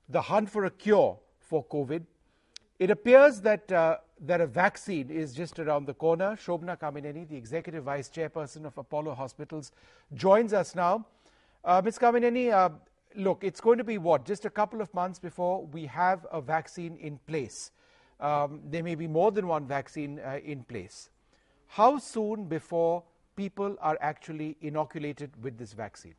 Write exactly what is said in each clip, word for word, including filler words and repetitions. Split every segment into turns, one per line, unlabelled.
the hunt for a cure for COVID. It appears that uh, that a vaccine is just around the corner. Shobna Kamineni, the Executive Vice Chairperson of Apollo Hospitals, joins us now. Uh, Miz Kamineni, uh, look, it's going to be what, just a couple of months before we have a vaccine in place. Um, there may be more than one vaccine uh, in place. How soon before people are actually inoculated with this vaccine?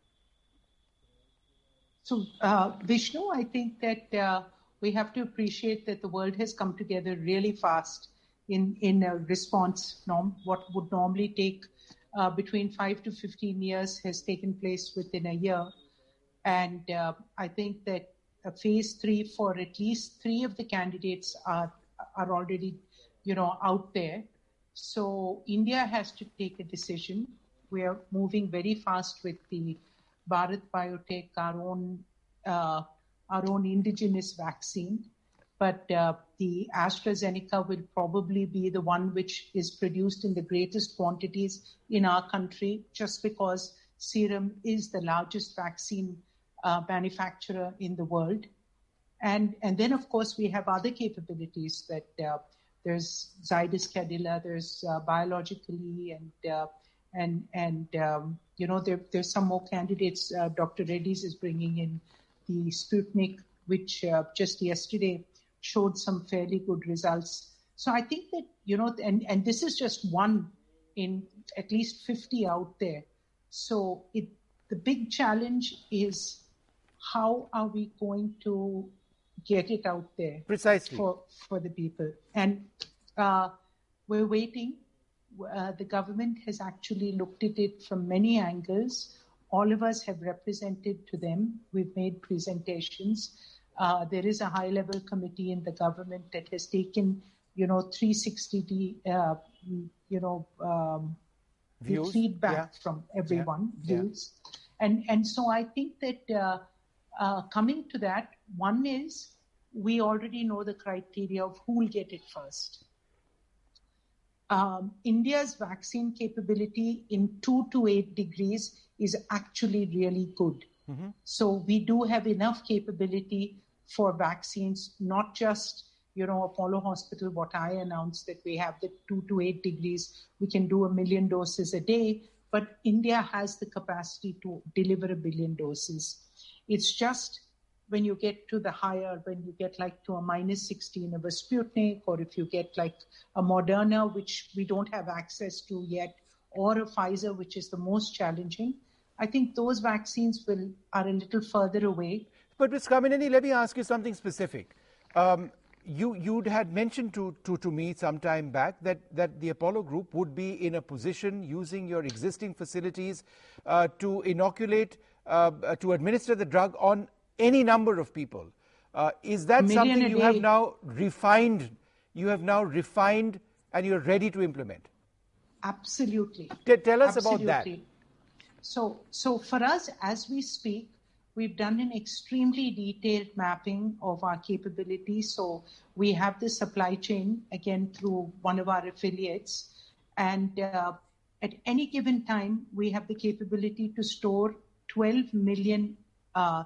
So, uh, Vishnu, I think that uh, we have to appreciate that the world has come together really fast in, in a response. Norm, what would normally take uh, between five to fifteen years has taken place within a year. And uh, I think that a phase three for at least three of the candidates are, are already, you know, out there. So India has to take a decision. We are moving very fast with the Bharat Biotech, our own, uh, our own indigenous vaccine. But uh, the AstraZeneca will probably be the one which is produced in the greatest quantities in our country, just because Serum is the largest vaccine uh, manufacturer in the world. And, and then, of course, we have other capabilities that uh, there's Zydus Cadila, there's uh, Biologically, and uh, and and um, you know there there's some more candidates. Uh, Doctor Reddy's is bringing in the Sputnik, which uh, just yesterday showed some fairly good results. So I think that you know, and and this is just one in at least fifty out there. So it the big challenge is how are we going to get it out there
precisely
for for the people, and uh, we're waiting. Uh, the government has actually looked at it from many angles. All of us have represented to them. We've made presentations. Uh, there is a high-level committee in the government that has taken, you know, three sixty, uh, you know, um,
views,
feedback
yeah.
from everyone,
yeah.
views, yeah. and and so I think that uh, uh, coming to that, one is we already know the criteria of who will get it first. Um, India's vaccine capability in two to eight degrees is actually really good. Mm-hmm. So we do have enough capability for vaccines, not just, you know, Apollo Hospital, what I announced that we have the two to eight degrees, we can do a million doses a day, but India has the capacity to deliver a billion doses. It's just when you get to the higher, when you get like to a minus sixteen of a Sputnik, or if you get like a Moderna, which we don't have access to yet, or a Pfizer, which is the most challenging, I think those vaccines will are a little further away.
But Miz Kamineni, let me ask you something specific. Um, you you had mentioned to, to, to me some time back that, that the Apollo Group would be in a position, using your existing facilities, uh, to inoculate, uh, to administer the drug on any number of people. Uh, is that something you have now refined? You have now refined and you're ready to implement?
Absolutely.
T- tell us
Absolutely.
about that.
So, so for us, as we speak, we've done an extremely detailed mapping of our capabilities. So we have the supply chain, again, through one of our affiliates. And uh, at any given time, we have the capability to store twelve million uh,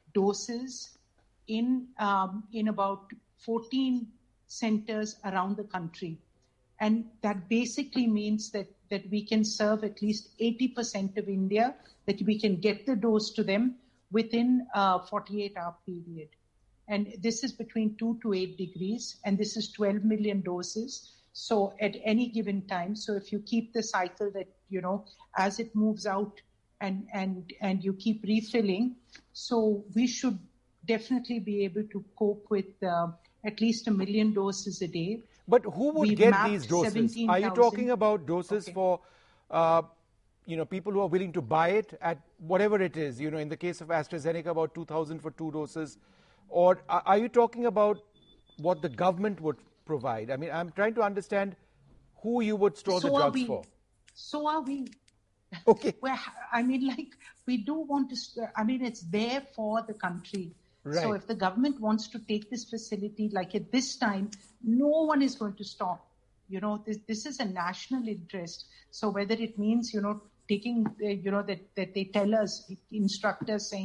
doses in um, in about fourteen centers around the country. And that basically means that, that we can serve at least eighty percent of India, that we can get the dose to them within a forty-eight hour period. And this is between two to eight degrees, and this is twelve million doses. So at any given time, so if you keep the cycle that, you know, as it moves out and, and, and you keep refilling, so we should definitely be able to cope with uh, at least a million doses a day.
But who would
We've
get these doses? Are you talking about doses
okay.
for, uh, you know, people who are willing to buy it at whatever it is? You know, in the case of AstraZeneca, about two thousand for two doses. Or are you talking about what the government would provide? I mean, I'm trying to understand who you would store
so
the drugs
we,
for.
So are we.
Okay.
Well, I mean, like, we do want to, I mean, it's there for the country.
Right.
So if the government wants to take this facility, like at this time, no one is going to stop. You know, this this is a national interest. So whether it means, you know, taking, uh, you know, that, that they tell us, instruct us saying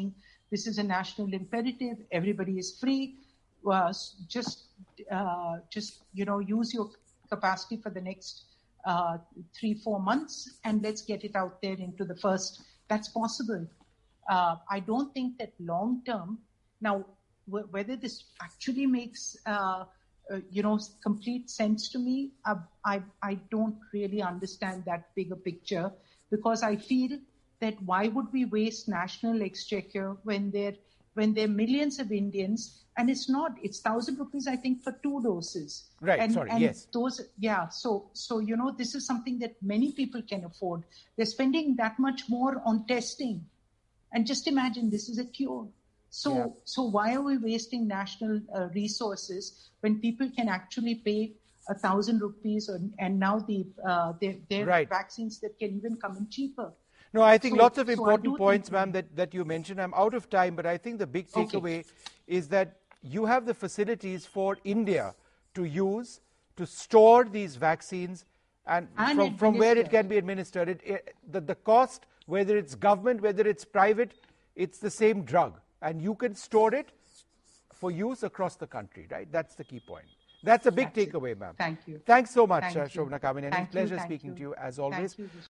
This is a national imperative. Everybody is free. Uh, just, uh, just you know, use your capacity for the next uh, three, four months, and let's get it out there into the first. That's possible. Uh, I don't think that long term. Now, w- whether this actually makes uh, uh, you know complete sense to me, uh, I I don't really understand that bigger picture, because I feel that why would we waste national exchequer when there when there are millions of Indians, and it's not, it's thousand rupees, I think, for two doses.
Right,
and,
sorry,
and
yes.
Those, yeah, so, so, you know, this is something that many people can afford. They're spending that much more on testing. And just imagine, this is a cure. So,
yeah.
so why are we wasting national uh, resources when people can actually pay a thousand rupees, or, and now the uh, there, there
right.
are vaccines that can even come in cheaper.
No, I think
so,
lots of
so
important points,
think,
ma'am, that, that you mentioned. I'm out of time, but I think the big takeaway okay. is that you have the facilities for India to use, to store these vaccines, and, and from, from where it can be administered. It, it, the, the cost, whether it's government, whether it's private, it's the same drug. And you can store it for use across the country, right? That's the key point. That's a big
That's
takeaway, ma'am.
Thank you.
Thank you so much,
Thank
uh,
you.
Shobhana Kamineni.
Thank
Pleasure
you,
speaking
you.
to you, as always.
Thank you.